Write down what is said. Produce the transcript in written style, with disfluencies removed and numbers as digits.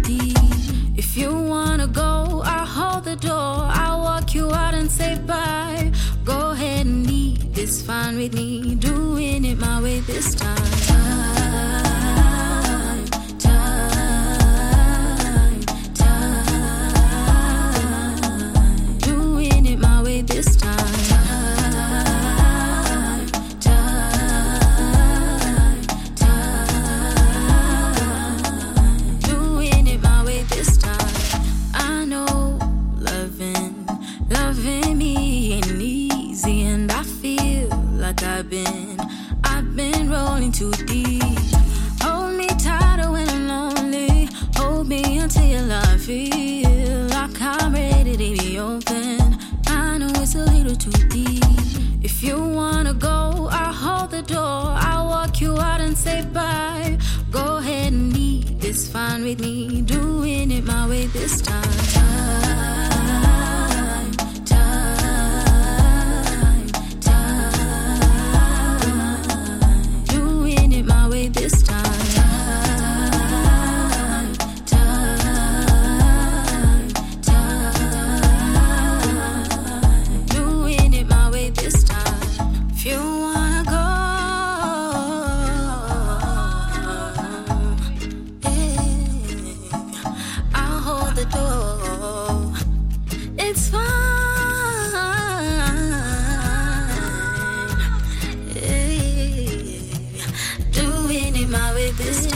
deep. If you wanna go, I'll hold the door. I'll walk you out and say bye. Go ahead and leave, it's fine with me. Doing it my way this time. Doing it my way this time. Doing it my way this time. I know loving me ain't easy, and I feel like I've been rolling too deep. Hold me tighter when I'm lonely. Hold me until I feel like I'm ready to be open. I know it's a little too deep. If you wanna go, I'll hold the door. I'll walk you out and say bye. Go ahead and leave, it's fine with me. Doing it my way this time. Doing it my way this time. Doing it my way this time. If you wanna go, yeah, I'll hold the door. It's fine. Yeah. Doing it my way this time.